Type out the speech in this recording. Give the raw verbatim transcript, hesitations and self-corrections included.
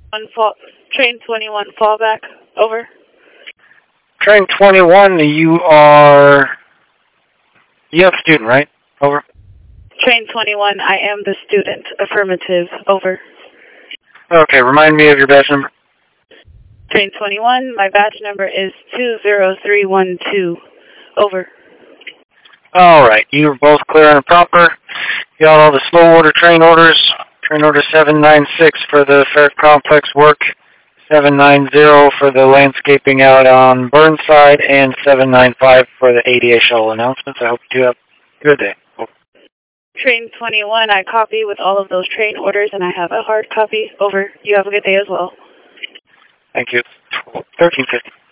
One fall, train twenty-one fallback, over. Train twenty-one, you are... You have a student, right? Over. Train twenty-one, I am the student, affirmative, over. Okay, remind me of your badge number. Train twenty-one, my badge number is two zero three one two, over. Alright, you are both clear and proper. You got all the slow order train orders. Train order seven nine six for the Fair Complex work, seven nine zero for the landscaping out on Burnside, and seven nine five for the A D A shuttle announcements. I hope you have a good day. Over. Train twenty-one, I copy with all of those train orders, and I have a hard copy, over. You have a good day as well. Thank you. thirteen fifty.